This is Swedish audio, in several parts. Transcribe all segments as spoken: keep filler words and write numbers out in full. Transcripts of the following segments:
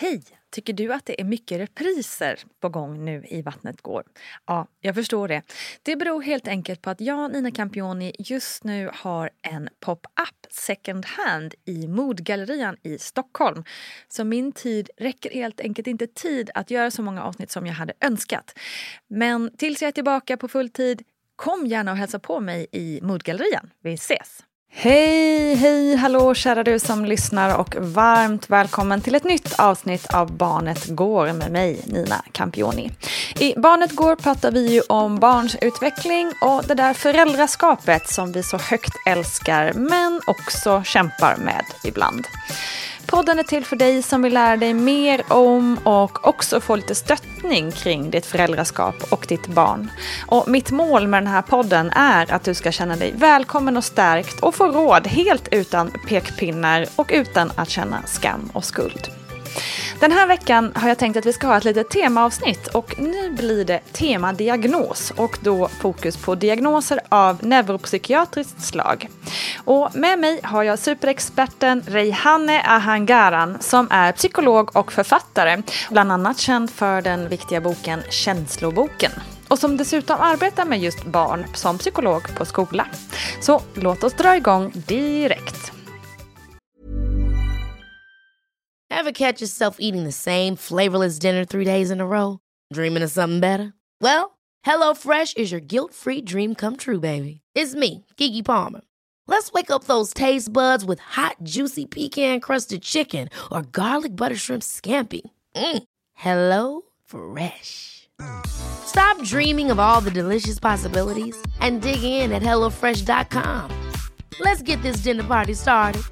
Hej! Tycker du att det är mycket repriser på gång nu i Vattnet går? Ja, jag förstår det. Det beror helt enkelt på att jag, Nina Campioni, just nu har en pop-up second hand i Modgallerian i Stockholm. Så min tid räcker helt enkelt inte tid att göra så många avsnitt som jag hade önskat. Men tills jag är tillbaka på full tid, kom gärna och hälsa på mig i Modgallerian. Vi ses! Hej, hej, hallå kära du som lyssnar och varmt välkommen till ett nytt avsnitt av Barnet går med mig, Nina Campioni. I Barnet går pratar vi ju om barns utveckling och det där föräldraskapet som vi så högt älskar men också kämpar med ibland. Podden är till för dig som vill lära dig mer om och också få lite stöttning kring ditt föräldraskap och ditt barn. Och mitt mål med den här podden är att du ska känna dig välkommen och stärkt och få råd helt utan pekpinnar och utan att känna skam och skuld. Den här veckan har jag tänkt att vi ska ha ett litet temaavsnitt och nu blir det tema diagnos och då fokus på diagnoser av neuropsykiatriskt slag. Och med mig har jag superexperten Reyhaneh Ahangaran som är psykolog och författare, bland annat känd för den viktiga boken Känsloboken. Och som dessutom arbetar med just barn som psykolog på skola. Så låt oss dra igång direkt. Ever catch yourself eating the same flavorless dinner three days in a row? Dreaming of something better? Well, HelloFresh is your guilt-free dream come true, baby. It's me, Keke Palmer. Let's wake up those taste buds with hot, juicy pecan-crusted chicken or garlic butter shrimp scampi. Mm. Hello Fresh. Stop dreaming of all the delicious possibilities and dig in at hello fresh dot com. Let's get this dinner party started.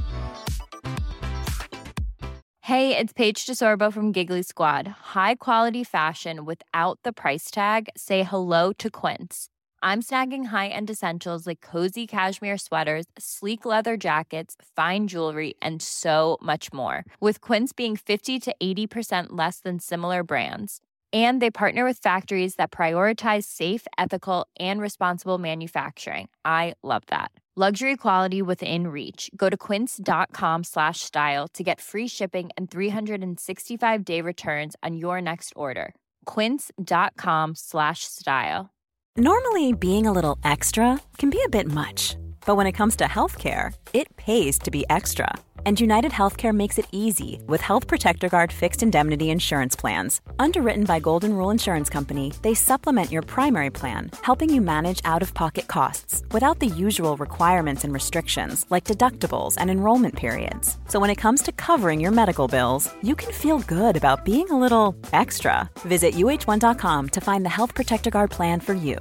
Hey, it's Paige DeSorbo from Giggly Squad. High quality fashion without the price tag. Say hello to Quince. I'm snagging high-end essentials like cozy cashmere sweaters, sleek leather jackets, fine jewelry, and so much more. With Quince being fifty to eighty percent less than similar brands. And they partner with factories that prioritize safe, ethical, and responsible manufacturing. I love that. Luxury quality within reach. Go to quince.com slash style to get free shipping and three sixty-five day returns on your next order. Quince.com slash style. Normally, being a little extra can be a bit much. But when it comes to healthcare, it pays to be extra. And United Healthcare makes it easy with Health Protector Guard fixed indemnity insurance plans. Underwritten by Golden Rule Insurance Company, they supplement your primary plan, helping you manage out-of-pocket costs without the usual requirements and restrictions like deductibles and enrollment periods. So when it comes to covering your medical bills, you can feel good about being a little extra. Visit U H one dot com to find the Health Protector Guard plan for you.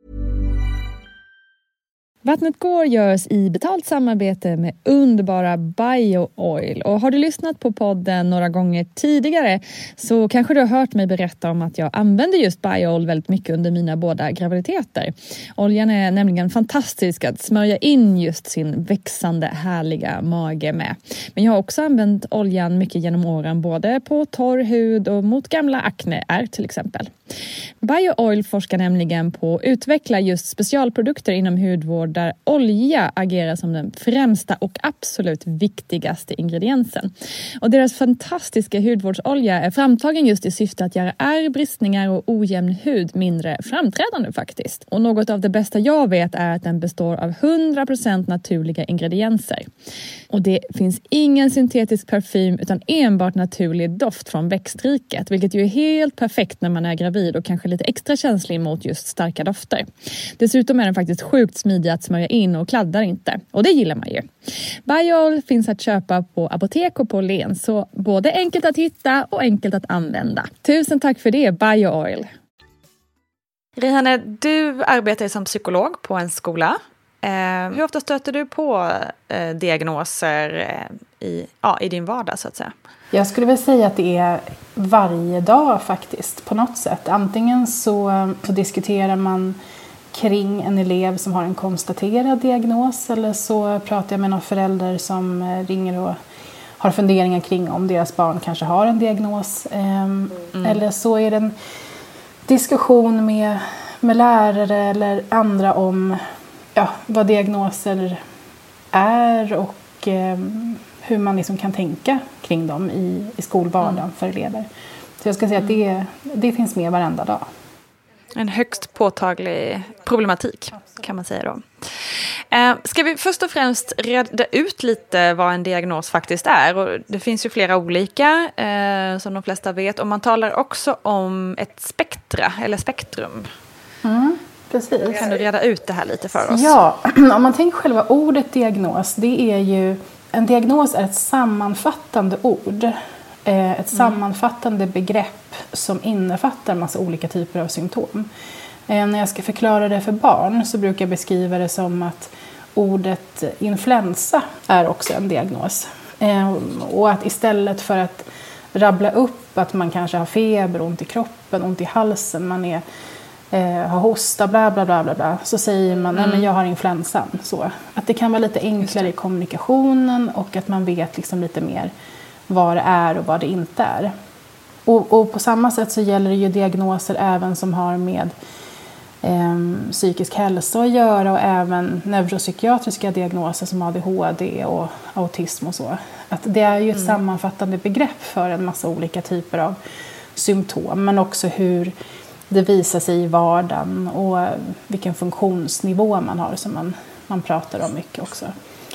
Vattnet går görs i betalt samarbete med underbara BioOil. Och har du lyssnat på podden några gånger tidigare så kanske du har hört mig berätta om att jag använder just BioOil väldigt mycket under mina båda graviditeter. Oljan är nämligen fantastisk att smörja in just sin växande härliga mage med. Men jag har också använt oljan mycket genom åren både på torr hud och mot gamla akneär till exempel. BioOil forskar nämligen på att utveckla just specialprodukter inom hudvård där olja agerar som den främsta och absolut viktigaste ingrediensen. Och deras fantastiska hudvårdsolja är framtagen just i syfte att göra ärr, bristningar och ojämn hud mindre framträdande faktiskt. Och något av det bästa jag vet är att den består av hundra procent naturliga ingredienser. Och det finns ingen syntetisk parfym utan enbart naturlig doft från växtriket, vilket ju är helt perfekt när man är gravid och kanske lite extra känslig mot just starka dofter. Dessutom är den faktiskt sjukt smidig att smörja in och kladdar inte. Och det gillar man ju. BioOil finns att köpa på apotek och på Len, så både enkelt att hitta och enkelt att använda. Tusen tack för det, BioOil. Reyhaneh, du arbetar som psykolog på en skola. Eh, hur ofta stöter du på eh, diagnoser eh, i, ja, i din vardag så att säga? Jag skulle väl säga att det är varje dag faktiskt på något sätt. Antingen så, så diskuterar man kring en elev som har en konstaterad diagnos, eller så pratar jag med någon förälder som ringer och har funderingar kring om deras barn kanske har en diagnos. Mm. Eller så är det en diskussion med, med lärare eller andra om ja, vad diagnoser är och eh, hur man liksom kan tänka kring dem i, i skolvardagen mm. för elever. Så jag ska säga mm. att det, det finns med varenda dag. En högst påtaglig problematik kan man säga då. Eh, ska vi först och främst reda ut lite vad en diagnos faktiskt är? Och det finns ju flera olika eh, som de flesta vet. Och man talar också om ett spektra eller spektrum. Mm, precis. Kan du reda ut det här lite för oss? Ja, om man tänker själva ordet diagnos, det är ju, en diagnos är ett sammanfattande ord. Eh, ett mm. sammanfattande begrepp som innefattar en massa olika typer av symptom. Eh, när jag ska förklara det för barn så brukar jag beskriva det som att ordet influensa är också en diagnos. Eh, och att istället för att rabbla upp att man kanske har feber, ont i kroppen, ont i halsen, man är, eh, har hosta, bla bla bla bla bla, så säger man mm. nej men jag har influensan. Så, att det kan vara lite enklare i kommunikationen och att man vet liksom lite mer vad det är och vad det inte är. Och, och på samma sätt så gäller det ju diagnoser även som har med eh, psykisk hälsa att göra och även neuropsykiatriska diagnoser som A D H D och autism och så. Att det är ju ett mm. sammanfattande begrepp för en massa olika typer av symptom, men också hur det visar sig i vardagen och vilken funktionsnivå man har som man, man pratar om mycket också.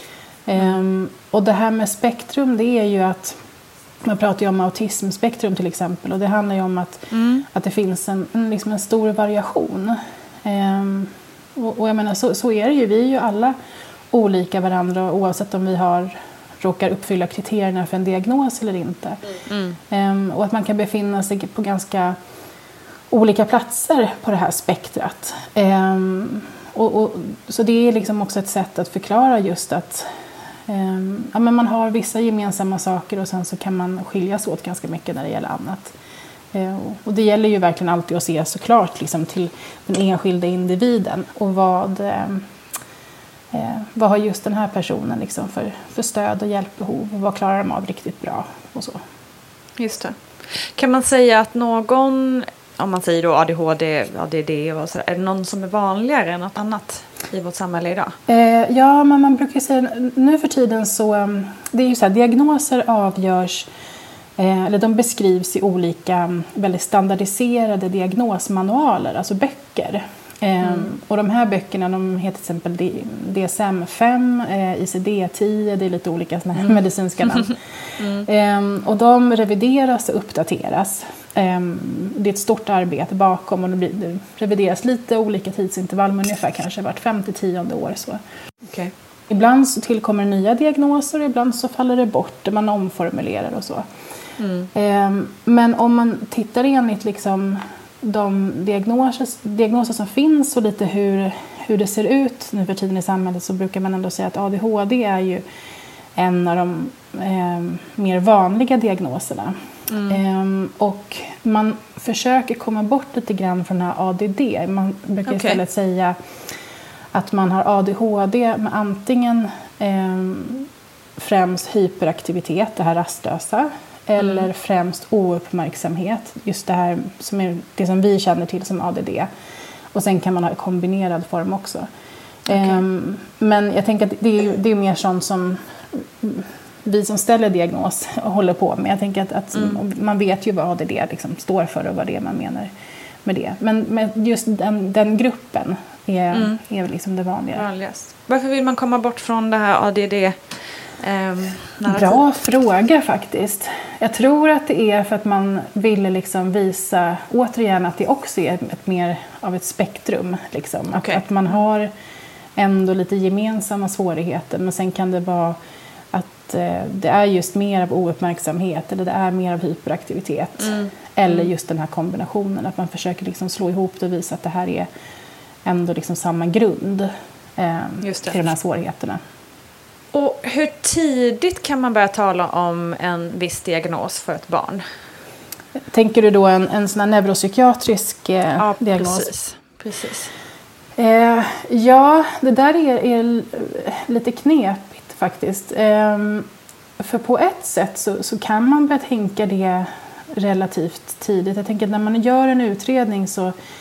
Um, och det här med spektrum, det är ju att man pratar ju om autismspektrum till exempel, och det handlar ju om att, mm. att det finns en, en, liksom en stor variation. Um, och, och jag menar så, så är det ju, vi är ju alla olika varandra oavsett om vi har råkar uppfylla kriterierna för en diagnos eller inte. Mm. Um, och att man kan befinna sig på ganska olika platser på det här spektrat. Um, och, och, så det är liksom också ett sätt att förklara just att um, ja, men man har vissa gemensamma saker och sen så kan man skiljas åt ganska mycket när det gäller annat. Uh, och det gäller ju verkligen alltid att se såklart liksom till den enskilda individen och vad, um, uh, vad har just den här personen liksom för, för stöd och hjälpbehov och vad klarar de av riktigt bra och så. Just det. Kan man säga att någon, om man säger då A D H D, A D D och så, är det någon som är vanligare än något annat i vårt samhälle idag? Eh, ja, men man brukar säga nu för tiden så, det är ju så här, diagnoser avgörs, eh, eller de beskrivs i olika väldigt standardiserade diagnosmanualer, alltså böcker. Eh, mm. Och de här böckerna, de heter till exempel D S M fem, eh, I C D tio, det är lite olika såna här mm. medicinska namn. mm. eh, och de revideras och uppdateras. Det är ett stort arbete bakom och det revideras lite olika tidsintervall, men ungefär kanske vart femte tionde år. Så. Okay. Ibland så tillkommer nya diagnoser, ibland så faller det bort, man omformulerar och så. Mm. Men om man tittar enligt liksom de diagnoser, diagnoser som finns och lite hur, hur det ser ut nu för tiden i samhället, så brukar man ändå säga att A D H D är ju en av de eh, mer vanliga diagnoserna. Mm. Um, och man försöker komma bort lite grann från den här A D D. Man brukar okay. istället säga att man har A D H D med antingen um, främst hyperaktivitet, det här rastlösa, mm. eller främst ouppmärksamhet, just det här som är det som vi känner till som A D D. Och sen kan man ha kombinerad form också. Okay. Um, men jag tänker att det är, det är mer sånt som vi som ställer diagnos håller på med. Jag tänker att, att mm. man vet ju vad A D D liksom står för och vad det är man menar med det. Men, men just den, den gruppen är, mm. är liksom det vanliga. Vanligast. Varför vill man komma bort från det här A D D? Eh, Bra fråga faktiskt. Jag tror att det är för att man ville liksom visa återigen att det också är ett mer av ett spektrum. Liksom. Okay. Att, att man har ändå lite gemensamma svårigheter, men sen kan det vara att eh, det är just mer av ouppmärksamhet eller det är mer av hyperaktivitet. Mm. Eller just den här kombinationen, att man försöker liksom slå ihop det och visa att det här är ändå liksom samma grund eh, till de här svårigheterna. Och hur tidigt kan man börja tala om en viss diagnos för ett barn? Tänker du då en, en sån här neuropsykiatrisk eh, ja, diagnos? Precis. precis. Eh, ja, det där är, är lite knepigt faktiskt. Eh, för på ett sätt så, så kan man börja tänka det relativt tidigt. Jag tänker att när man gör en utredning så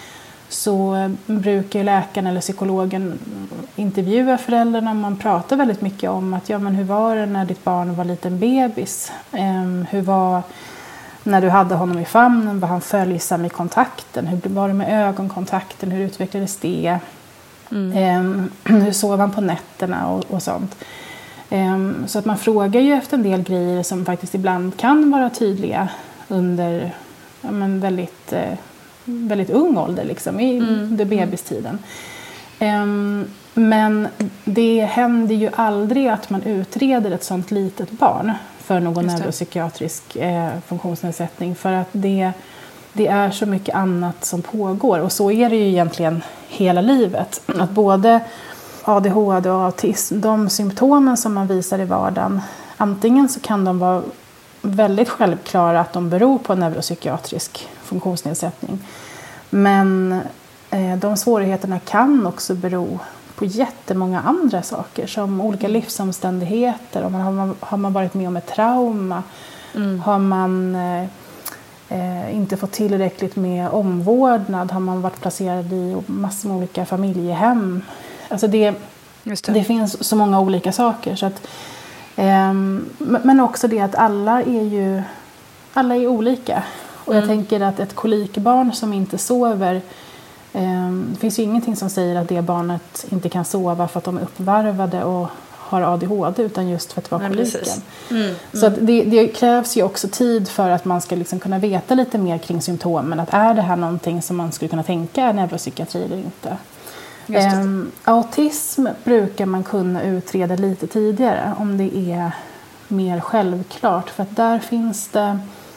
så brukar ju läkaren eller psykologen intervjua föräldrarna. Man pratar väldigt mycket om att ja, men hur var det när ditt barn var liten bebis? Um, hur var när du hade honom i famnen? Var han följsam i kontakten? Hur var det med ögonkontakten? Hur utvecklades det? Mm. Um, hur sov han på nätterna och, och sånt? Um, så att man frågar ju efter en del grejer som faktiskt ibland kan vara tydliga under ja, men väldigt... Uh, väldigt ung ålder liksom, i, mm. under bebistiden. Um, men det händer ju aldrig att man utreder ett sånt litet barn för någon neuropsykiatrisk eh, funktionsnedsättning, för att det, det är så mycket annat som pågår, och så är det ju egentligen hela livet. Att både A D H D och autism, de symptomen som man visar i vardagen, antingen så kan de vara väldigt självklara att de beror på en neuropsykiatrisk funktionsnedsättning. Men eh, de svårigheterna kan också bero på jättemånga andra saker, som olika livsomständigheter. Om man, har, man, har man varit med om ett trauma? Mm. Har man eh, eh, inte fått tillräckligt med omvårdnad? Har man varit placerad i massor med olika familjehem? Alltså det, Just det. det finns så många olika saker. Så att, eh, men också det att alla är ju alla är olika. Och jag mm. tänker att ett kolikbarn som inte sover, eh, det finns ju ingenting som säger att det barnet inte kan sova för att de är uppvarvade och har A D H D, utan just för att det var koliken. Mm. Mm. Så att det, det krävs ju också tid för att man ska liksom kunna veta lite mer kring symptomen. Att är det här någonting som man skulle kunna tänka är neuropsykiatri eller inte? Eh, autism brukar man kunna utreda lite tidigare om det är mer självklart. För att där finns det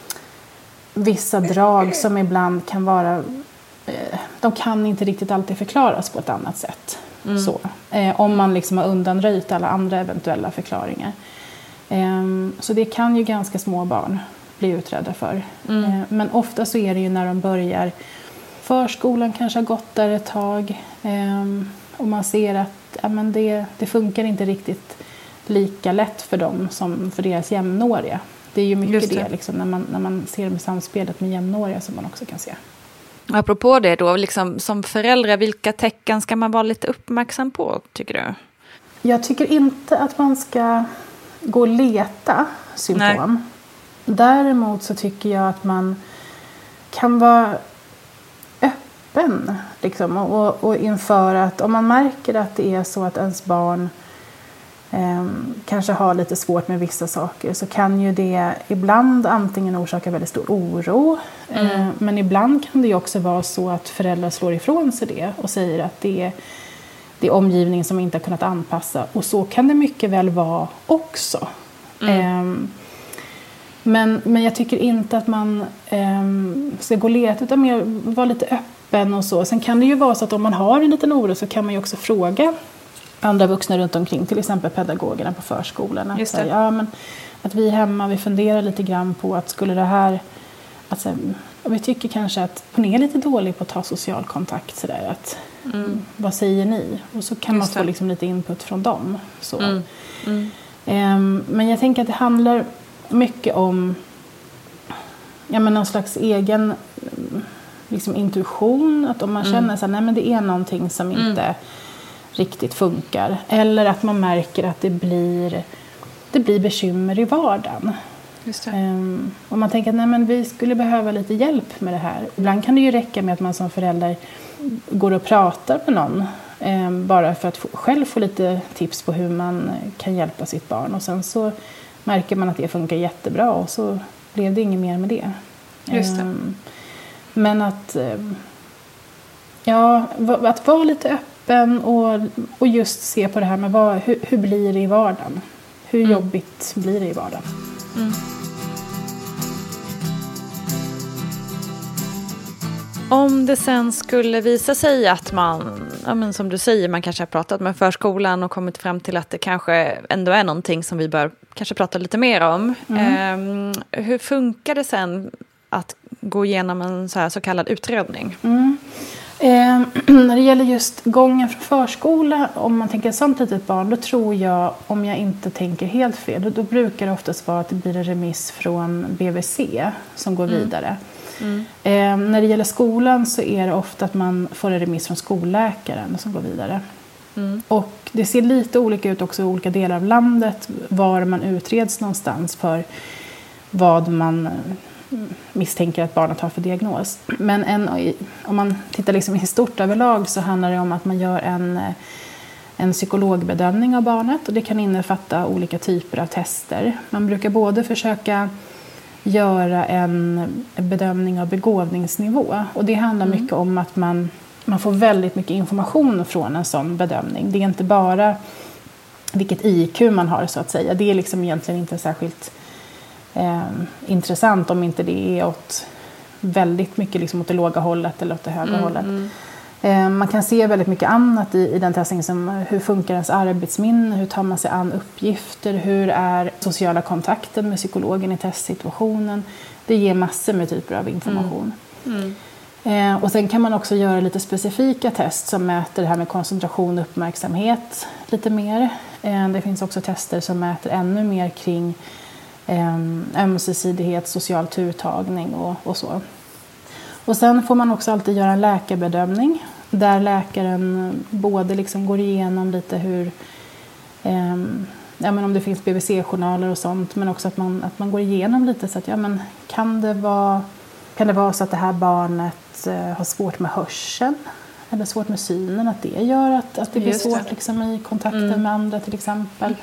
vissa drag som ibland kan vara, eh, de kan inte riktigt alltid förklaras på ett annat sätt. Mm. Så, eh, om man liksom har undanröjt alla andra eventuella förklaringar. Eh, så det kan ju ganska små barn bli utredda för. Mm. Eh, men ofta så är det ju när de börjar, förskolan kanske har gått där ett tag. Eh, och man ser att ja, men det, det funkar inte riktigt lika lätt för dem som för deras jämnåriga. Det är ju mycket det, det liksom, när, man, när man ser med samspelet med jämnåriga som man också kan se. Apropå det då, liksom, som förälder, vilka tecken ska man vara lite uppmärksam på, tycker du? Jag tycker inte att man ska gå och leta symptom. Nej. Däremot så tycker jag att man kan vara öppen liksom, och, och inför att om man märker att det är så att ens barn Eh, kanske har lite svårt med vissa saker, så kan ju det ibland antingen orsaka väldigt stor oro, mm. eh, men ibland kan det ju också vara så att föräldrar slår ifrån sig det och säger att det är, det är omgivningen som inte har kunnat anpassa, och så kan det mycket väl vara också. Mm. Eh, men, men jag tycker inte att man eh, ska gå och leta, utan mer vara lite öppen och så. Sen kan det ju vara så att om man har en liten oro så kan man ju också fråga andra vuxna runt omkring, till exempel pedagogerna på förskolan. Att, säga, ja, men, att vi hemma, vi funderar lite grann på att skulle det här, alltså, vi tycker kanske att hon är lite dålig på att ta social kontakt. Så där, att, mm. Vad säger ni? Och så kan Just man få liksom lite input från dem. Så. Mm. Mm. Um, men jag tänker att det handlar mycket om ja, men någon slags egen liksom, intuition. Att om man mm. känner att nej, men det är någonting som mm. inte riktigt funkar. Eller att man märker att det blir, det blir bekymmer i vardagen. Just det. Um, och man tänker att nej, men vi skulle behöva lite hjälp med det här. Ibland kan det ju räcka med att man som förälder går och pratar med någon. Um, bara för att få, själv få lite tips på hur man kan hjälpa sitt barn. Och sen så märker man att det funkar jättebra. Och så blev det inget mer med det. Just det. Um, men att, um, ja, att vara lite öppen. Och, och just se på det här med vad, hur, hur blir det i vardagen. Hur mm. jobbigt blir det i vardagen. Mm. Om det sen skulle visa sig att man, ja men som du säger, man kanske har pratat med förskolan och kommit fram till att det kanske ändå är någonting som vi bör kanske prata lite mer om. Mm. Eh, hur funkar det sen att gå igenom en så här så kallad utredning? Mm. Eh, när det gäller just gången från förskola, om man tänker ett sånt litet barn, då tror jag, om jag inte tänker helt fel, då, då brukar det oftast vara att det blir en remiss från B V C som går mm. vidare. Mm. Eh, när det gäller skolan så är det ofta att man får en remiss från skolläkaren som går vidare. Mm. Och det ser lite olika ut också i olika delar av landet var man utreds någonstans för vad man misstänker att barnet har för diagnos. Men en, om man tittar liksom i stort överlag så handlar det om att man gör en, en psykologbedömning av barnet. Och det kan innefatta olika typer av tester. Man brukar både försöka göra en bedömning av begåvningsnivå. Och det handlar mm. mycket om att man, man får väldigt mycket information från en sån bedömning. Det är inte bara vilket I Q man har så att säga. Det är liksom egentligen inte särskilt Eh, intressant om inte det är åt väldigt mycket liksom åt det låga hållet eller åt det höga mm, hållet. Mm. Eh, man kan se väldigt mycket annat i, i den testningen som hur funkar ens arbetsminne, hur tar man sig an uppgifter, hur är sociala kontakter med psykologen i testsituationen. Det ger massor med typer av information. Mm. Mm. Eh, och sen kan man också göra lite specifika test som mäter det här med koncentration och uppmärksamhet lite mer. Eh, det finns också tester som mäter ännu mer kring ömsesidighet, social turtagning och, och så. Och sen får man också alltid göra en läkarbedömning där läkaren både liksom går igenom lite hur eh, ja, men om det finns B V C-journaler och sånt, men också att man, att man går igenom lite så att ja, men kan det vara, kan det vara så att det här barnet eh, har svårt med hörseln eller svårt med synen, att det gör att, att det blir Just svårt det. Liksom, i kontakten mm. med andra till exempel.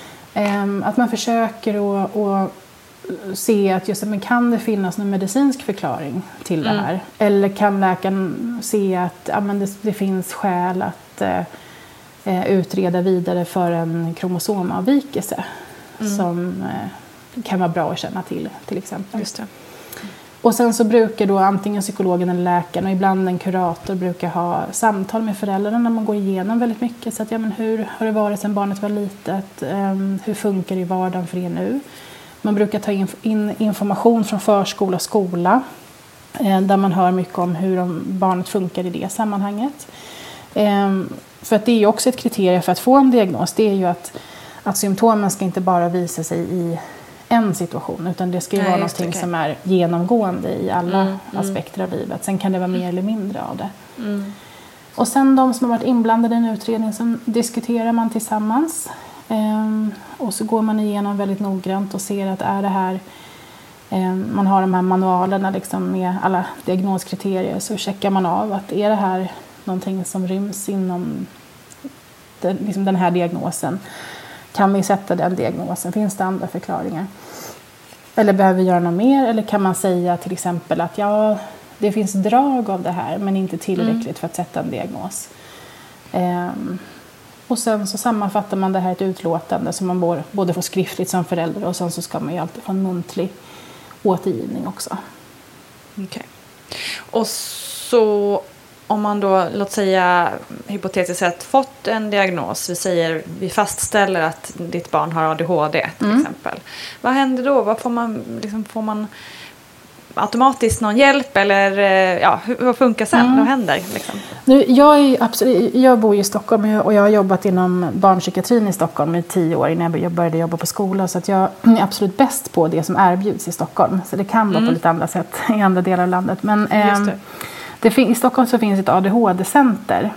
Att man försöker att, att se att just, men kan det finnas någon medicinsk förklaring till det här? Mm. Eller kan läkaren se att ja, men det, det finns skäl att eh, utreda vidare för en kromosomavvikelse mm. som eh, kan vara bra att känna till, till exempel. Just det. Och sen så brukar då antingen psykologen eller läkaren och ibland en kurator brukar ha samtal med föräldrarna när man går igenom väldigt mycket. Så att, ja, men hur har det varit sedan barnet var litet? Um, hur funkar det i vardagen för er nu? Man brukar ta in, in information från förskola och skola eh, där man hör mycket om hur de, barnet funkar i det sammanhanget. Um, för att det är också ett kriterium för att få en diagnos. Det är ju att, att symptomen ska inte bara visa sig i en situation, utan det ska ju Nej, vara någonting okay. som är genomgående i alla mm, aspekter av livet. Sen kan det vara mer eller mindre av det. Mm. Och sen de som har varit inblandade i en utredning, som diskuterar man tillsammans. Ehm, och så går man igenom väldigt noggrant och ser att är det här, ehm, man har de här manualerna liksom med alla diagnoskriterier, så checkar man av att är det här någonting som ryms inom den, liksom den här diagnosen. Kan vi sätta den diagnosen? Finns det andra förklaringar? Eller behöver vi göra något mer? Eller kan man säga till exempel att ja, det finns drag av det här men inte tillräckligt mm. för att sätta en diagnos. Ehm, och sen så sammanfattar man det här i ett utlåtande som man både får skriftligt som förälder och sen så ska man ju alltid få en muntlig återgivning också. Okej. Okay. Och så om man då, låt säga hypotetiskt sett, fått en diagnos, vi säger, vi fastställer att ditt barn har A D H D till mm. exempel. Vad händer då? Vad får man, liksom, får man automatiskt någon hjälp eller ja, hur, hur funkar sen? Mm. Vad händer? Liksom? Nu, jag, är absolut, jag bor i Stockholm och jag har jobbat inom barnpsykiatrin i Stockholm i tio år innan jag började jobba på skola. Så att jag är absolut bäst på det som erbjuds i Stockholm. Så det kan vara mm. på lite andra sätt i andra delar av landet. Men, Just det. Eh, Det fin- I Stockholm så finns ett A D H D-center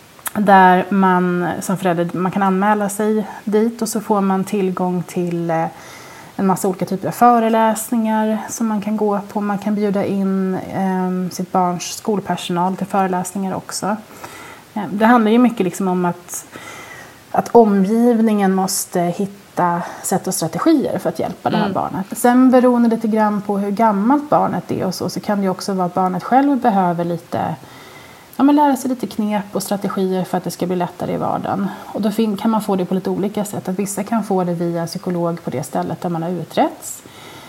där man som förälder man kan anmäla sig dit och så får man tillgång till eh, en massa olika typer av föreläsningar som man kan gå på. Man kan bjuda in eh, sitt barns skolpersonal till föreläsningar också. Eh, det handlar ju mycket liksom om att, att omgivningen måste hitta sätt och strategier för att hjälpa mm. det här barnet. Sen beroende lite grann på hur gammalt barnet är och så, så kan det också vara att barnet själv behöver lite, ja, men lära sig lite knep och strategier för att det ska bli lättare i vardagen. Och då fin- kan man få det på lite olika sätt. Att vissa kan få det via psykolog på det stället där man har utretts.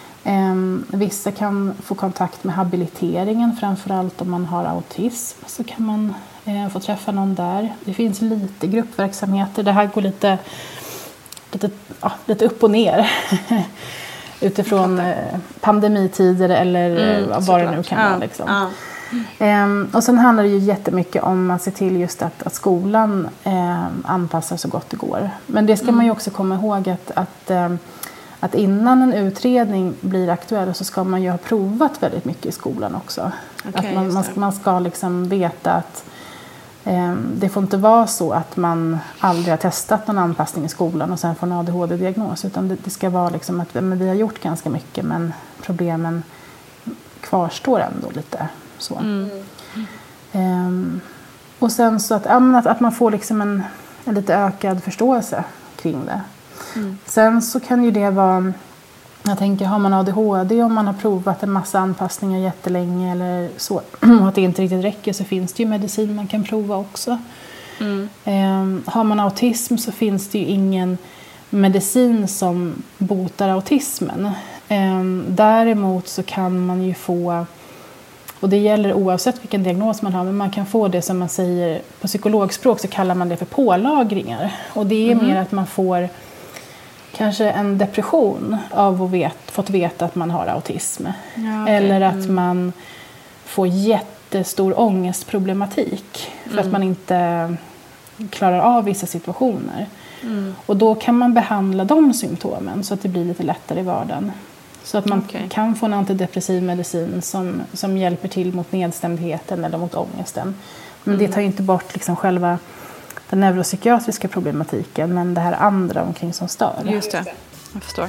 Um, vissa kan få kontakt med habiliteringen, framförallt om man har autism. Så kan man uh, få träffa någon där. Det finns lite gruppverksamheter. Det här går lite... Lite, ja, lite upp och ner utifrån eh, pandemitider eller mm, vad det nu kan vara. Ja, liksom. Ehm, och sen handlar det ju jättemycket om att se till just att, att skolan eh, anpassar så gott det går. Men det ska mm. man ju också komma ihåg att, att, eh, att innan en utredning blir aktuell så ska man ju ha provat väldigt mycket i skolan också. Okay, att man, man, man ska liksom veta att eh, det får inte vara så att man aldrig har testat någon anpassning i skolan och sen får en A D H D-diagnos. Utan det, det ska vara liksom att men vi har gjort ganska mycket men problemen kvarstår ändå lite. Så. Mm. Um, och sen så att, ja, att, att man får liksom en, en lite ökad förståelse kring det. Mm. Sen så kan ju det vara, jag tänker har man A D H D om man har provat en massa anpassningar jättelänge eller så, och att det inte riktigt räcker så finns det ju medicin man kan prova också. Mm. Um, har man autism så finns det ju ingen medicin som botar autismen. Um, däremot så kan man ju få, och det gäller oavsett vilken diagnos man har, men man kan få det som man säger på psykologspråk så kallar man det för pålagringar. Och det är mm. mer att man får kanske en depression av att vet, fått veta att man har autism. Ja, okay. Eller att mm. man får jättestor ångestproblematik för mm. att man inte klarar av vissa situationer. Mm. Och då kan man behandla de symptomen så att det blir lite lättare i vardagen. Så att man okay. kan få en antidepressiv medicin som, som hjälper till mot nedstämdheten eller mot ångesten. Men mm. det tar ju inte bort liksom själva den neuropsykiatriska problematiken, men det här andra omkring som stör. Just det, jag förstår.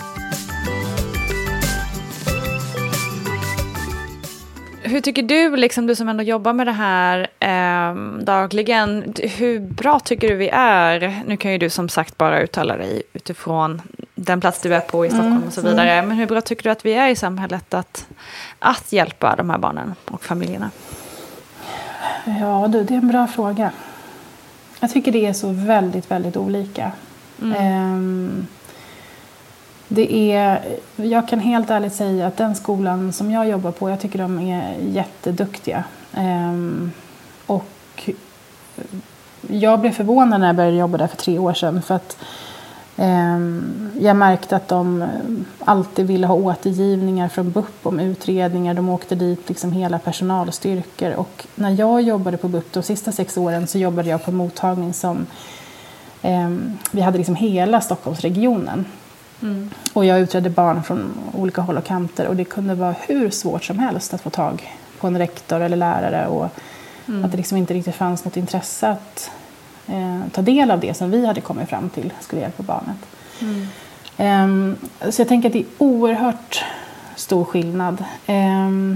Hur tycker du, liksom du som ändå jobbar med det här eh, dagligen, hur bra tycker du vi är? Nu kan ju du som sagt bara uttala dig utifrån den plats du är på i Stockholm mm, och så vidare. Mm. Men hur bra tycker du att vi är i samhället att, att hjälpa de här barnen och familjerna? Ja, du, det är en bra fråga. Jag tycker det är så väldigt, väldigt olika. Mm. Ehm, det är, jag kan helt ärligt säga att den skolan som jag jobbar på, jag tycker de är jätteduktiga. Ehm, och jag blev förvånad när jag började jobba där för tre år sedan. För att ehm, jag märkte att de alltid ville ha återgivningar från B U P om utredningar. De åkte dit liksom hela personalstyrkor. Och när jag jobbade på B U P de sista sex åren så jobbade jag på mottagning som ehm, vi hade liksom hela Stockholmsregionen. Mm. Och jag utredde barn från olika håll och kanter och det kunde vara hur svårt som helst att få tag på en rektor eller lärare och mm. att det liksom inte riktigt fanns något intresse att eh, ta del av det som vi hade kommit fram till skulle hjälpa barnet. Mm. Um, så jag tänker att det är oerhört stor skillnad. Um,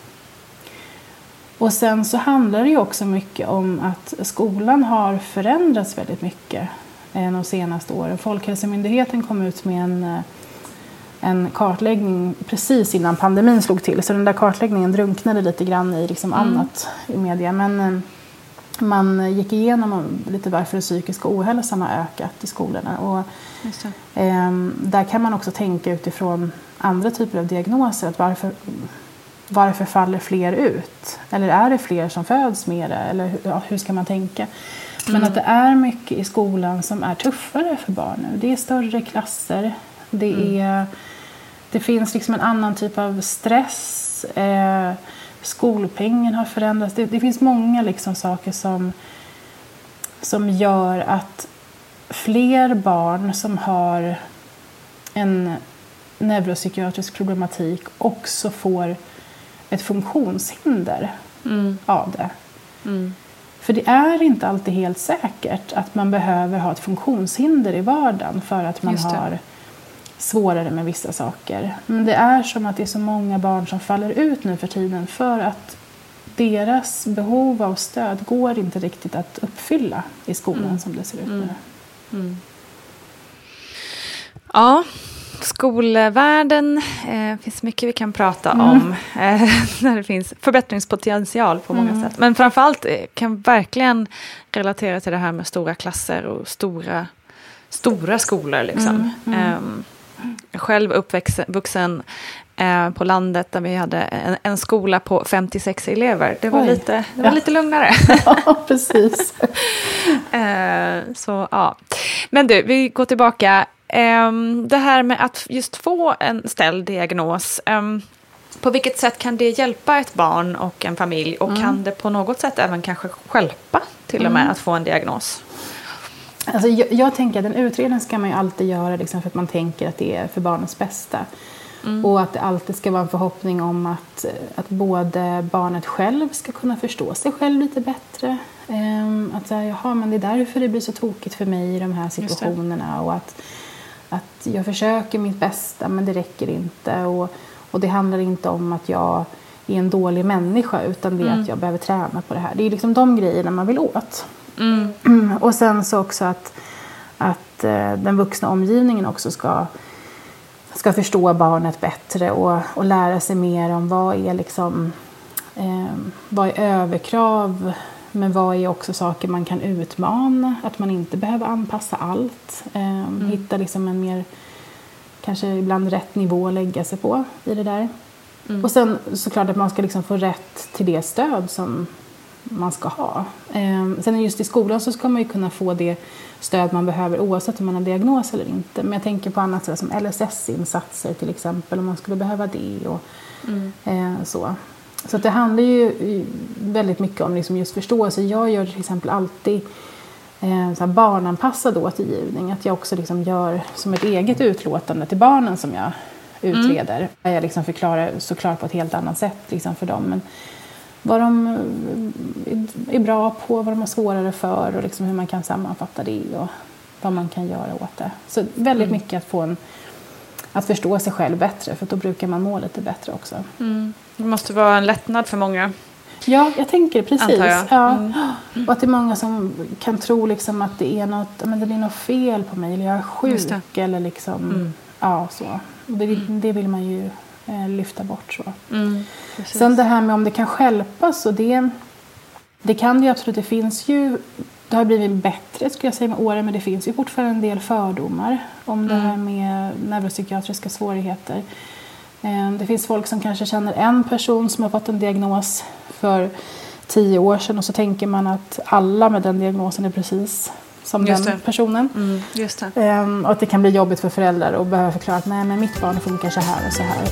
och sen så handlar det ju också mycket om att skolan har förändrats väldigt mycket de senaste åren. Folkhälsomyndigheten kom ut med en, en kartläggning precis innan pandemin slog till. Så den där kartläggningen drunknade lite grann i liksom mm. annat i media. Men man gick igenom lite varför den psykiska ohälsan har ökat i skolorna. Och, eh, där kan man också tänka utifrån andra typer av diagnoser. Att varför, varför faller fler ut? Eller är det fler som föds med det? Eller ja, hur ska man tänka? Men att det är mycket i skolan som är tuffare för barn nu. Det är större klasser. Det, är, mm. det finns liksom en annan typ av stress. Eh, skolpengen har förändrats. Det, det finns många liksom saker som, som gör att fler barn som har en neuropsykiatrisk problematik också får ett funktionshinder mm. av det. Mm. För det är inte alltid helt säkert att man behöver ha ett funktionshinder i vardagen för att man har svårare med vissa saker. Men det är som att det är så många barn som faller ut nu för tiden för att deras behov av stöd går inte riktigt att uppfylla i skolan mm. som det ser ut nu. Mm. Mm. Ja, skolvärlden eh, finns mycket vi kan prata mm. om eh, när det finns förbättringspotential på många mm. sätt. Men framförallt eh, kan verkligen relatera till det här med stora klasser och stora, stora skolor. Liksom. Mm. Mm. Eh, själv uppvuxen eh, på landet där vi hade en, en skola på femtiosex elever. Det var, lite, det var ja. lite lugnare. Ja, precis. eh, så, ja. Men du, vi går tillbaka. Um, det här med att just få en ställd diagnos. Um, På vilket sätt kan det hjälpa ett barn och en familj? Och mm. kan det på något sätt även kanske stjälpa till och med mm. att få en diagnos? Alltså jag, jag tänker att en utredning ska man ju alltid göra liksom för att man tänker att det är för barnets bästa. Mm. Och att det alltid ska vara en förhoppning om att, att både barnet själv ska kunna förstå sig själv lite bättre. Um, att säga, jaha, men det är därför det blir så tokigt för mig i de här situationerna. Och att, att jag försöker mitt bästa men det räcker inte. Och, och det handlar inte om att jag är en dålig människa utan det är mm. att jag behöver träna på det här. Det är liksom de grejerna man vill åt. Mm. Och sen så också att, att uh, den vuxna omgivningen också ska ska förstå barnet bättre och, och lära sig mer om vad är liksom eh, vad är överkrav men vad är också saker man kan utmana, att man inte behöver anpassa allt, eh, mm. hitta liksom en mer kanske ibland rätt nivå att lägga sig på i det där. Mm. Och sen såklart att man ska liksom få rätt till det stöd som man ska ha. Eh, sen just i skolan så ska man ju kunna få det stöd man behöver oavsett om man har diagnos eller inte. Men jag tänker på annat sätt som L S S-insatser till exempel om man skulle behöva det och mm. eh, så. Så att det handlar ju väldigt mycket om liksom just förståelse. Jag gör till exempel alltid eh, så här barnanpassad återgivning. Att jag också liksom gör som ett eget utlåtande till barnen som jag utreder. Mm. Jag liksom förklarar såklart på ett helt annat sätt liksom för dem. Men vad de är bra på, vad de har svårare för och liksom hur man kan sammanfatta det och vad man kan göra åt det. Så väldigt mm. mycket att få en, att förstå sig själv bättre för då brukar man må lite bättre också. Mm. Det måste vara en lättnad för många. Ja, jag tänker precis. Jag. Ja. Mm. Och att det är många som kan tro liksom att det är något, men det blir något fel på mig eller jag är sjuk eller liksom, mm. ja så. Det, det vill man ju eh, lyfta bort så. Mm. Sen det här med om det kan stjälpas och det, det kan det ju absolut, det finns ju, det har blivit bättre skulle jag säga med åren men det finns ju fortfarande en del fördomar om mm. det här med neuropsykiatriska svårigheter. Det finns folk som kanske känner en person som har fått en diagnos för tio år sedan och så tänker man att alla med den diagnosen är precis som just den det. personen. Mm, just det. Och att det kan bli jobbigt för föräldrar och behöva förklara att nej men mitt barn funkar så här och så här.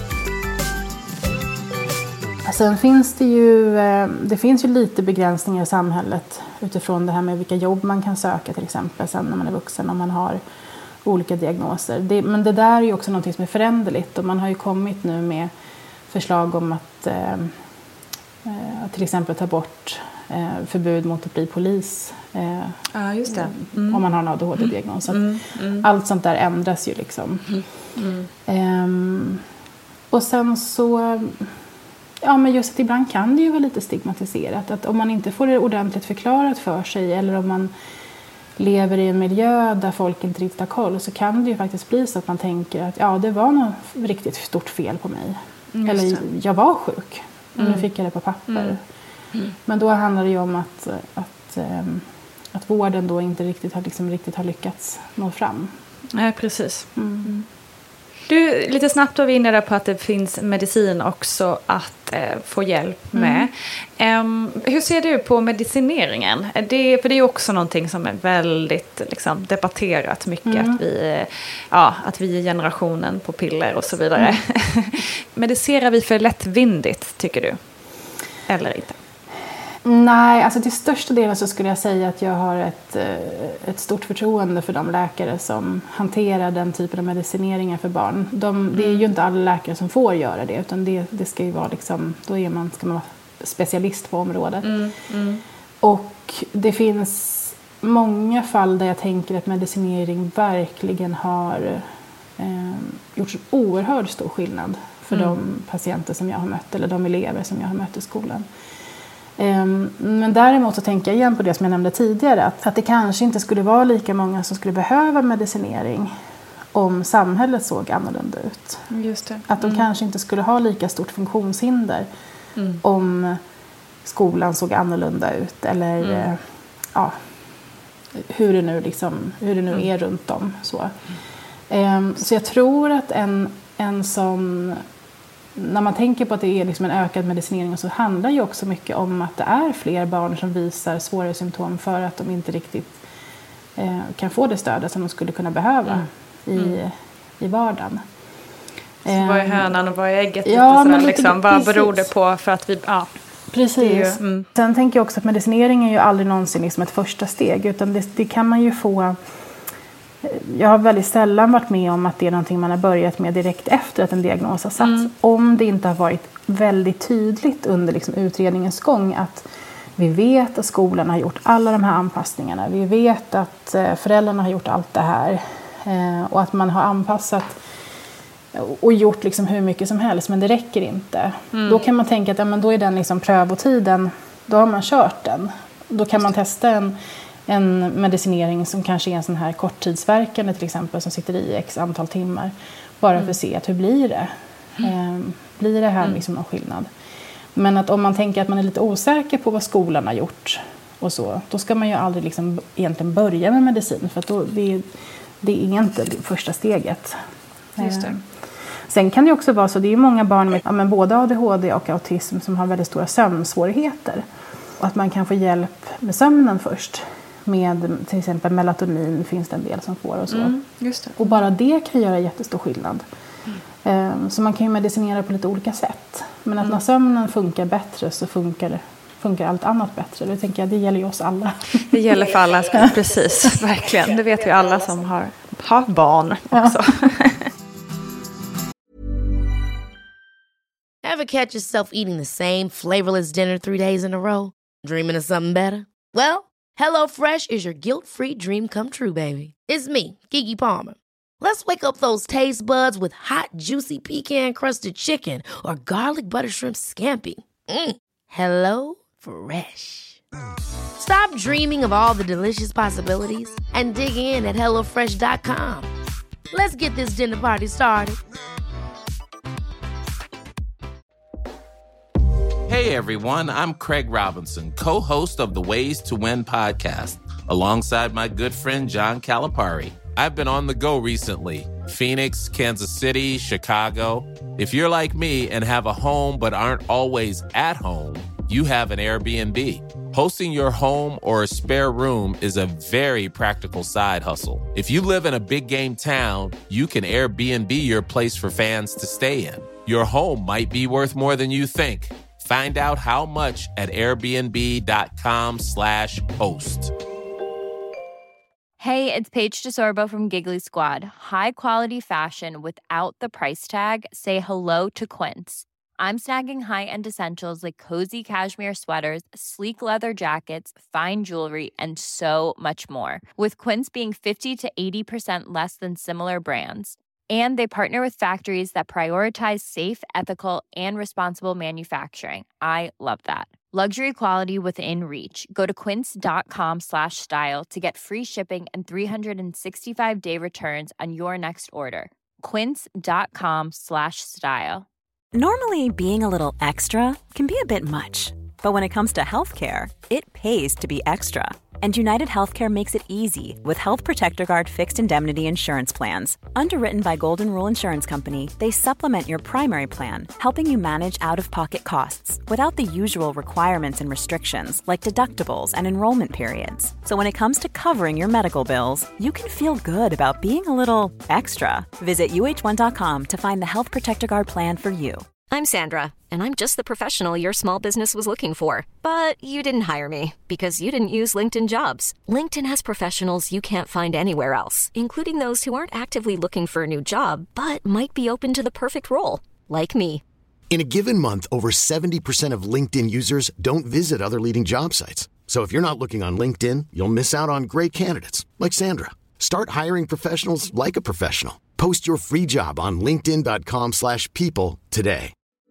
Sen finns det ju, det finns ju lite begränsningar i samhället utifrån det här med vilka jobb man kan söka till exempel sen när man är vuxen om man har olika diagnoser. Det, men det där är ju också något som är föränderligt och man har ju kommit nu med förslag om att eh, till exempel ta bort eh, förbud mot att bli polis eh, ja, just det. Mm. om man har en A D H D-diagnos. Mm. Mm. Allt sånt där ändras ju liksom. Mm. Eh, och sen så ja, men just att ibland kan det ju vara lite stigmatiserat. Att om man inte får det ordentligt förklarat för sig eller om man lever i en miljö där folk inte riktigt har koll så kan det ju faktiskt bli så att man tänker att ja, det var något riktigt stort fel på mig. Mm, eller jag var sjuk och mm. nu fick jag det på papper. Mm. Mm. Men då handlar det ju om att, att, ähm, att vården då inte riktigt har, liksom, riktigt har lyckats nå fram. Nej, precis. Mm. Mm. Du, lite snabbt var vi inne där på att det finns medicin också att eh, få hjälp med. Mm. Um, hur ser du på medicineringen? Det, för det är också någonting som är väldigt liksom, debatterat mycket. Mm. Att, vi, ja, att vi är generationen på piller och så vidare. Mm. Medicerar vi för lättvindigt, tycker du? Eller inte? Nej, alltså till största delen så skulle jag säga att jag har ett, ett stort förtroende för de läkare som hanterar den typen av medicineringar för barn. De, det är ju inte alla läkare som får göra det utan det, det ska ju vara liksom, då är man, ska man vara specialist på området. Mm, mm. Och det finns många fall där jag tänker att medicinering verkligen har eh, gjort så oerhört stor skillnad för mm. de patienter som jag har mött eller de elever som jag har mött i skolan. Men däremot så tänker jag igen på det som jag nämnde tidigare att, att det kanske inte skulle vara lika många som skulle behöva medicinering om samhället såg annorlunda ut. Just det. Att de mm. kanske inte skulle ha lika stort funktionshinder mm. om skolan såg annorlunda ut eller mm. ja, hur det nu, liksom, hur det nu mm. är runt om. Så, mm. så jag tror att en, en sån... När man tänker på att det är liksom en ökad medicinering så handlar det ju också mycket om att det är fler barn som visar svårare symptom för att de inte riktigt eh, kan få det stödet som de skulle kunna behöva mm. i, i vardagen. Så vad är hönan och vad är ägget? Ja, lite men sådär, lite, liksom. Vad precis. beror det på för att vi... Ja. Precis. Ju, mm. Sen tänker jag också att medicinering är ju aldrig någonsin liksom ett första steg. Utan det, det kan man ju få... Jag har väldigt sällan varit med om att det är någonting man har börjat med direkt efter att en diagnos har satts. Mm. Om det inte har varit väldigt tydligt under liksom utredningens gång att vi vet att skolan har gjort alla de här anpassningarna. Vi vet att föräldrarna har gjort allt det här. Och att man har anpassat och gjort liksom hur mycket som helst, men det räcker inte. Mm. Då kan man tänka att ja, men då är den liksom prövotiden, då har man kört den. Då kan man testa en, en medicinering som kanske är en sån här korttidsverkande till exempel, som sitter i x antal timmar. Bara mm. för att se att hur blir det? Mm. Eh, blir det här liksom någon skillnad? Men att om man tänker att man är lite osäker på vad skolan har gjort och så, då ska man ju aldrig liksom egentligen börja med medicin. För att då, det, det är inte det första steget. Just det. Sen kan det också vara så, det är ju många barn med ja, men både A D H D och autism som har väldigt stora sömnsvårigheter. Och att man kan få hjälp med sömnen först. Med till exempel melatonin finns det en del som får och så. Mm, just det. Och bara det kan göra jättestor skillnad. Mm. Så man kan ju medicinera på lite olika sätt. Men att mm. när sömnen funkar bättre så funkar, funkar allt annat bättre. Det tänker jag, det gäller ju oss alla. Det gäller för alla, precis. Verkligen. Det vet vi alla som har, har barn också. Ja. Ever catch yourself eating the same flavorless dinner three days in a row? Dreaming of something better? Well, HelloFresh is your guilt-free dream come true, baby. It's me, Keke Palmer. Let's wake up those taste buds with hot, juicy pecan-crusted chicken or garlic butter shrimp scampi. Mm. Hello Fresh. Stop dreaming of all the delicious possibilities and dig in at hello fresh dot com. Let's get this dinner party started. Hey everyone, I'm Craig Robinson, co-host of the Ways to Win podcast, alongside my good friend John Calipari. I've been on the go recently. Phoenix, Kansas City, Chicago. If you're like me and have a home but aren't always at home, you have an Airbnb. Hosting your home or a spare room is a very practical side hustle. If you live in a big game town, you can Airbnb your place for fans to stay in. Your home might be worth more than you think. Find out how much at airbnb.com slash host. Hey, it's Paige DeSorbo from Giggly Squad. High quality fashion without the price tag. Say hello to Quince. I'm snagging high-end essentials like cozy cashmere sweaters, sleek leather jackets, fine jewelry, and so much more. With Quince being fifty to eighty percent less than similar brands. And they partner with factories that prioritize safe, ethical, and responsible manufacturing. I love that. Luxury quality within reach. Go to quince.com slash style to get free shipping and three sixty-five day returns on your next order. Quince.com slash style. Normally, being a little extra can be a bit much. But when it comes to healthcare, it pays to be extra. And United Healthcare makes it easy with Health Protector Guard fixed indemnity insurance plans. Underwritten by Golden Rule Insurance Company, they supplement your primary plan, helping you manage out-of-pocket costs without the usual requirements and restrictions like deductibles and enrollment periods. So when it comes to covering your medical bills, you can feel good about being a little extra. Visit U H one dot com to find the Health Protector Guard plan for you. I'm Sandra, and I'm just the professional your small business was looking for. But you didn't hire me because you didn't use LinkedIn Jobs. LinkedIn has professionals you can't find anywhere else, including those who aren't actively looking for a new job, but might be open to the perfect role, like me. In a given month, over seventy percent of LinkedIn users don't visit other leading job sites. So if you're not looking on LinkedIn, you'll miss out on great candidates, like Sandra. Start hiring professionals like a professional. Post your free job on linkedin.com slash people today.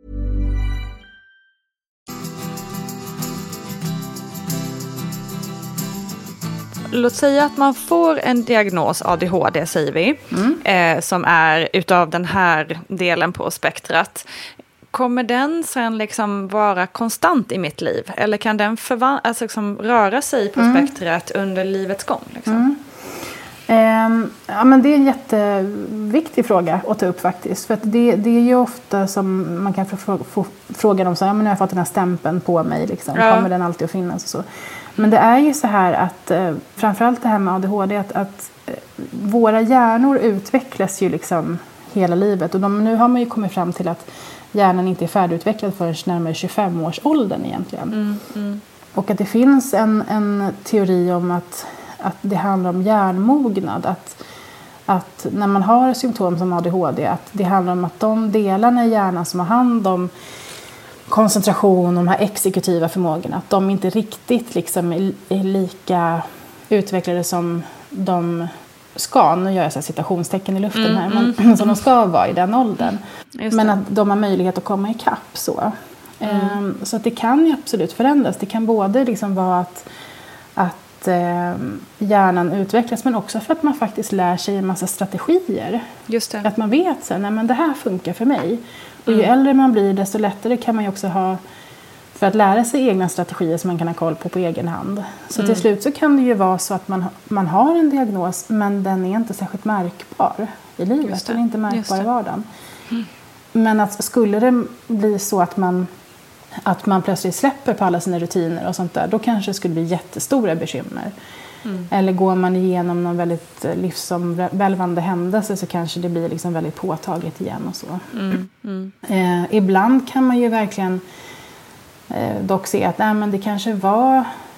Låt säga att man får en diagnos A D H D, säger vi, mm. eh, som är utav den här delen på spektrat. Kommer den sen liksom vara konstant i mitt liv? Eller kan den förvan- alltså liksom röra sig på mm. spektrat under livets gång? Liksom? Mm. Um, ja, men det är en jätteviktig fråga att ta upp faktiskt. För att det, det är ju ofta som man kan få, få, få frågan om så, ja, men nu har jag fått den här stämpeln på mig. Liksom. Ja. Kommer den alltid att finnas och så? Men det är ju så här att eh, framförallt det här med A D H D, att, att eh, våra hjärnor utvecklas ju liksom hela livet. Och de, nu har man ju kommit fram till att hjärnan inte är färdigutvecklad förrän närmare tjugofem-årsåldern egentligen. Mm, mm. Och att det finns en, en teori om att, att det handlar om hjärnmognad. Att, att när man har symptom som A D H D, att det handlar om att de delarna i hjärnan som har hand om koncentration och de här exekutiva förmågorna, att de inte riktigt liksom är, är lika utvecklade som de ska. Nu gör jag så här citationstecken i luften mm, här, men mm. som de ska vara i den åldern. Men att de har möjlighet att komma ikapp så. Mm. Um, så att det kan ju absolut förändras. Det kan både liksom vara att, att um, hjärnan utvecklas, men också för att man faktiskt lär sig en massa strategier. Just det. Att man vet så, nej men det här funkar för mig. Och ju Mm. äldre man blir, desto lättare kan man ju också ha för att lära sig egna strategier som man kan ha koll på på egen hand. Så Mm. till slut så kan det ju vara så att man, man har en diagnos, men den är inte särskilt märkbar i livet. Just det. Den är inte Just märkbar det. i vardagen. Mm. Men att skulle det bli så att man, att man plötsligt släpper på alla sina rutiner och sånt där, då kanske det skulle bli jättestora bekymmer. Mm. Eller går man igenom någon väldigt livsomvälvande händelse, så kanske det blir liksom väldigt påtagligt igen och så. Mm. Mm. Eh, ibland kan man ju verkligen eh, dock se att nej, men det kanske var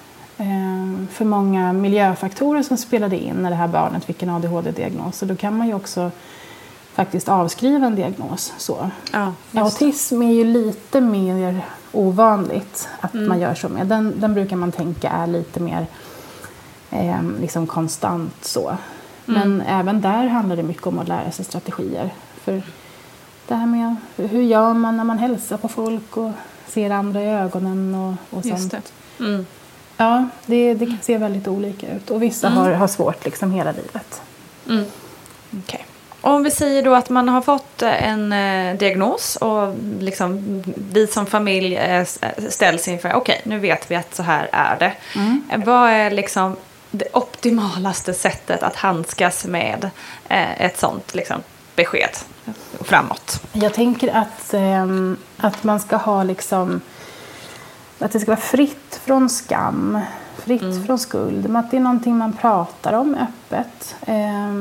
eh, för många miljöfaktorer som spelade in när det här barnet fick en A D H D-diagnos. Så då kan man ju också faktiskt avskriva en diagnos. Så. Ja, autism är ju lite mer ovanligt att Mm. man gör så med. Den, den brukar man tänka är lite mer eh, liksom konstant så. Mm. Men även där handlar det mycket om att lära sig strategier. För det här med hur gör man när man hälsar på folk och ser andra i ögonen och, och sånt. Just det. Mm. Ja, det, det kan se väldigt olika ut. Och vissa Mm. har, har svårt liksom hela livet. Mm. Okay. Om vi säger då att man har fått en eh, diagnos och liksom vi som familj eh, ställs inför, okej, okay, nu vet vi att så här är det. Mm. Vad är liksom det optimalaste sättet att handskas med eh, ett sånt liksom, besked framåt? Jag tänker att, eh, att man ska ha liksom, att det ska vara fritt från skam, fritt Mm. från skuld. Men att det är någonting man pratar om öppet. Eh,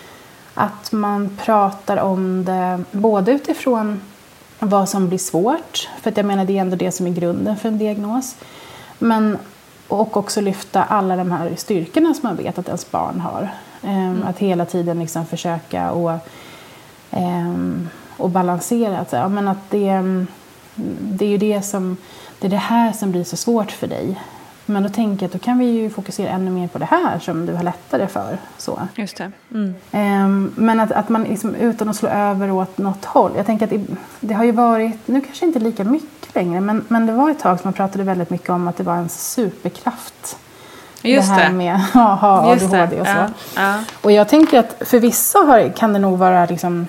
Att man pratar om det både utifrån vad som blir svårt. För att jag menar det är ändå det som är grunden för en diagnos. Men, och också lyfta alla de här styrkorna som man vet att ens barn har. Mm. Att hela tiden liksom försöka och, um, och balansera. Att, ja, men att det, det är ju det som, det är det här som blir så svårt för dig. Men då tänker jag att då kan vi ju fokusera ännu mer på det här som du har lättare för. Så. Just det. Mm. Um, men att, att man liksom, utan att slå över åt något håll. Jag tänker att det, det har ju varit, nu kanske inte lika mycket längre, men, men det var ett tag som man pratade väldigt mycket om att det var en superkraft. Just det här det. med att ha A D H D och så. Ja. Ja. Och jag tänker att för vissa har, kan det nog vara liksom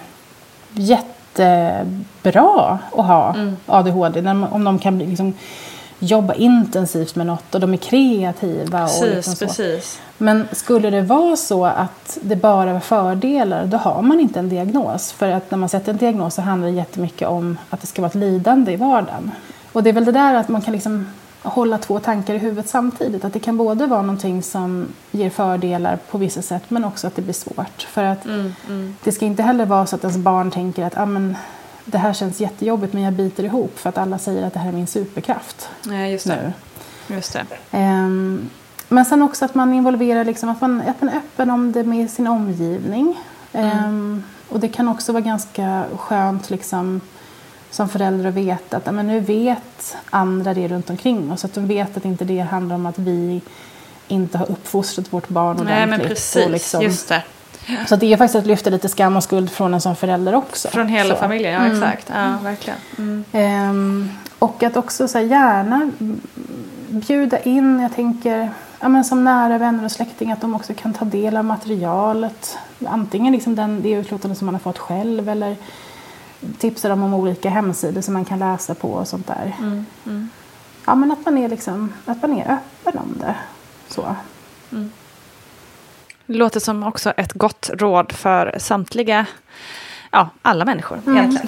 jättebra att ha mm. A D H D. När, om de kan bli liksom jobba intensivt med något och de är kreativa. Precis, och liksom så. precis. Men skulle det vara så att det bara var fördelar, då har man inte en diagnos. För att när man sätter en diagnos så handlar det jättemycket om att det ska vara ett lidande i vardagen. Och det är väl det där att man kan liksom hålla två tankar i huvudet samtidigt. Att det kan både vara någonting som ger fördelar på vissa sätt, men också att det blir svårt. För att Mm, mm. det ska inte heller vara så att ens barn tänker att ah, men, det här känns jättejobbigt men jag biter ihop för att alla säger att det här är min superkraft. Ja, just det. Nu. Just det. Um, men sen också att man involverar, liksom, att, man, att man är öppen om det med sin omgivning. Mm. Um, och det kan också vara ganska skönt liksom, som förälder att veta att men nu vet andra det runt omkring oss. Så att de vet att inte det handlar om att vi inte har uppfostrat vårt barn ordentligt. Nej, men precis. Och liksom, just det. så det är faktiskt att lyfta lite skam och skuld från en som förälder också. Från hela så. familjen, ja Mm. exakt. Ja, verkligen. Mm. Um, och att också så här, gärna bjuda in, jag tänker, ja, men som nära vänner och släktingar, att de också kan ta del av materialet. Antingen liksom den, det utlåtande som man har fått själv eller tipsa dem om olika hemsidor som man kan läsa på och sånt där. Mm. Mm. Ja, men att man är, liksom, att man är öppen om det. Så. Mm. Det låter som också ett gott råd för samtliga, ja, alla människor mm. egentligen.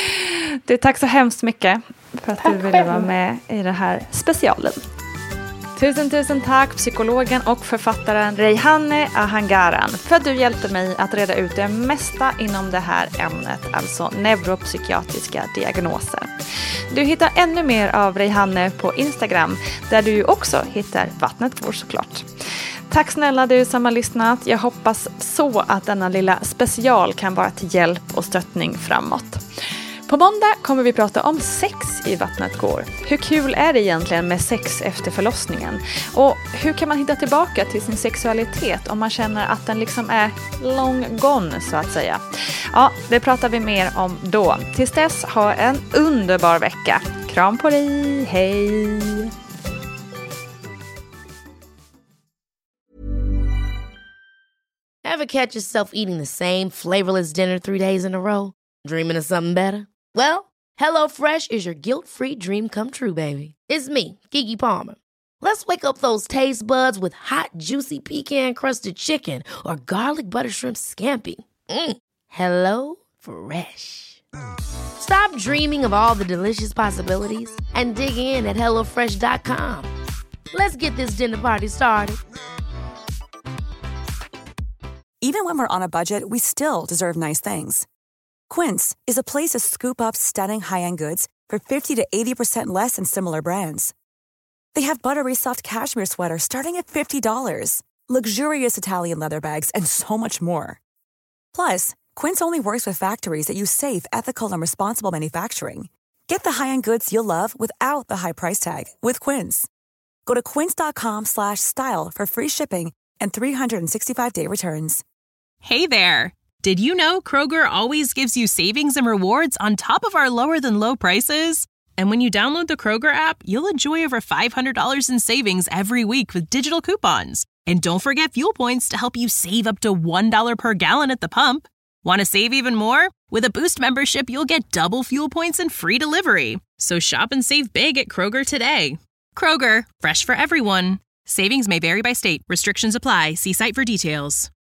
Du, tack så hemskt mycket för att tack du ville själv. vara med i den här specialen. Tusen tusen tack psykologen och författaren Reyhaneh Ahangaran för att du hjälpte mig att reda ut det mesta inom det här ämnet, alltså neuropsykiatriska diagnoser. Du hittar ännu mer av Reyhaneh på Instagram där du också hittar Vattnet går såklart. Tack snälla du som har lyssnat. Jag hoppas så att denna lilla special kan vara till hjälp och stöttning framåt. På måndag kommer vi prata om sex i Vattnet går. Hur kul är det egentligen med sex efter förlossningen? Och hur kan man hitta tillbaka till sin sexualitet om man känner att den liksom är long gone så att säga? Ja, det pratar vi mer om då. Tills dess, ha en underbar vecka. Kram på dig, hej! Ever catch yourself eating the same flavorless dinner three days in a row? Dreaming of something better? Well, HelloFresh is your guilt-free dream come true, baby. It's me, Keke Palmer. Let's wake up those taste buds with hot, juicy pecan-crusted chicken or garlic butter shrimp scampi. Mm. Hello Fresh. Stop dreaming of all the delicious possibilities and dig in at hello fresh dot com. Let's get this dinner party started. Even when we're on a budget, we still deserve nice things. Quince is a place to scoop up stunning high-end goods for fifty to eighty percent less than similar brands. They have buttery soft cashmere sweaters starting at fifty dollars, luxurious Italian leather bags, and so much more. Plus, Quince only works with factories that use safe, ethical, and responsible manufacturing. Get the high-end goods you'll love without the high price tag with Quince. Go to quince dot com slash style for free shipping and three sixty-five day returns. Hey there! Did you know Kroger always gives you savings and rewards on top of our lower-than-low prices? And when you download the Kroger app, you'll enjoy over five hundred dollars in savings every week with digital coupons. And don't forget fuel points to help you save up to one dollar per gallon at the pump. Want to save even more? With a Boost membership, you'll get double fuel points and free delivery. So shop and save big at Kroger today. Kroger, fresh for everyone. Savings may vary by state. Restrictions apply. See site for details.